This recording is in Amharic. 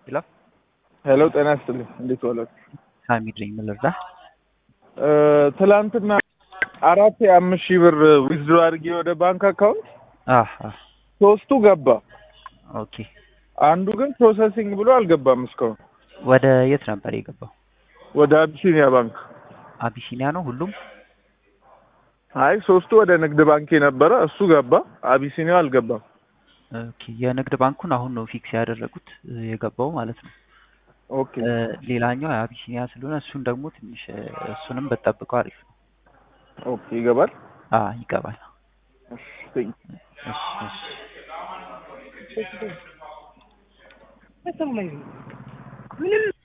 ሄሎ ሄሎ ጤና ይስጥልኝ እንዴት ዋላችሁ? ሐሚድ ነኝ ምን ልርዳ? ትላንትና 5,000 ብር ዊዝድሮ አድርጌ ወደ ባንክ አካውንት ሶስቱ ገባ። ኦኬ አንዱ ግን ፕሮሰሲንግ ብሎ አልገባም እስካሁን። ወደ የት ነበር የገባው? ወደ አቢሲኒያ ባንክ። አቢሲኒያ ነው ሁሉም? አይ ሶስቱ ወደ ንግድ ባንክ የነበረ እሱ ገባ፣ አቢሲኒያው አልገባም። ኦኬ የንግድ ባንኩን አሁን ነው ፊክስ ያደረጉት የገባው ማለት ነው። ኦኬ ሌላኛው አቢሲኒያ ስለሆነ እሱን ደግሞ ትንሽ እሱንም በተጠብቀው አሪፍ ነው። ኦኬ ይገባል? ይገባል። እሺ እሺ